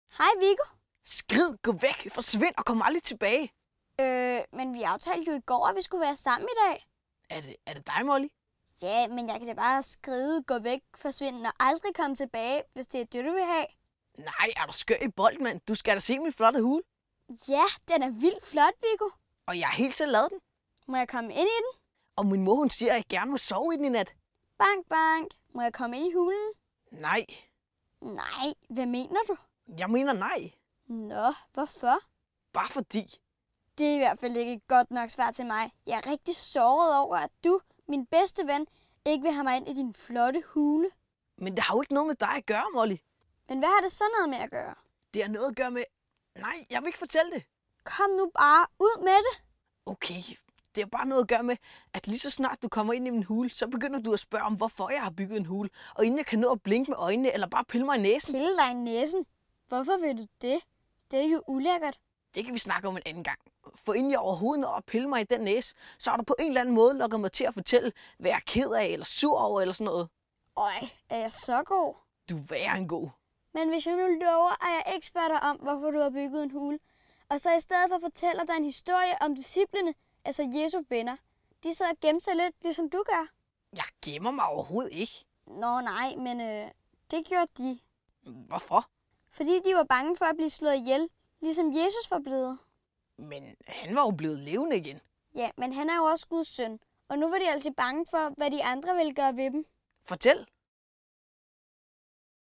Hej Viggo. Skrid, gå væk, forsvind og kom aldrig tilbage. Men vi aftalte jo i går, at vi skulle være sammen i dag. Er det dig, Molly? Ja, men jeg kan da bare skride, gå væk, forsvinde og aldrig komme tilbage, hvis det er det, du vil have. Nej, er du skør i bold, mand? Du skal da se min flotte hule. Ja, den er vildt flot, Viggo. Og jeg har helt selv lavet den. Må jeg komme ind i den? Og min mor, hun siger, at jeg gerne må sove i den i nat. Bank, bank. Må jeg komme ind i hulen? Nej, Nej, hvad mener du? jeg mener nej. Nå, hvorfor? Bare fordi. Det er i hvert fald ikke et godt nok svar til mig. Jeg er rigtig såret over, at du, min bedste ven, ikke vil have mig ind i din flotte hule. Men det har jo ikke noget med dig at gøre, Molly. Men hvad har det så noget med at gøre? Det har noget at gøre med... Nej, jeg vil ikke fortælle det. Kom nu bare ud med det. Okay, det har bare noget at gøre med, at lige så snart du kommer ind i min hule, så begynder du at spørge om, hvorfor jeg har bygget en hule. Og inden jeg kan nå at blinke med øjnene, eller bare pille mig i næsen. Pille dig i næsen? Hvorfor vil du det? Det er jo ulækkert. Det kan vi snakke om en anden gang. For inden jeg overhovedet når at pille mig i den næse, så har du på en eller anden måde lukket mig til at fortælle, hvad jeg er ked af, eller sur over, eller sådan noget. Øj, er jeg så god? Du er værre end god. Men hvis jeg nu lover, at jeg ikke spørger dig om, hvorfor du har bygget en hule, og så i stedet for fortæller dig en historie om disciplene, altså Jesu venner, de sidder og gemmer sig lidt, ligesom du gør. Jeg gemmer mig overhovedet ikke. Nå nej, men det gjorde de. Hvorfor? Fordi de var bange for at blive slået ihjel, ligesom Jesus var blevet. Men han var jo blevet levende igen. Ja, men han er jo også Guds søn, og nu var de altså bange for, hvad de andre ville gøre ved dem. Fortæl.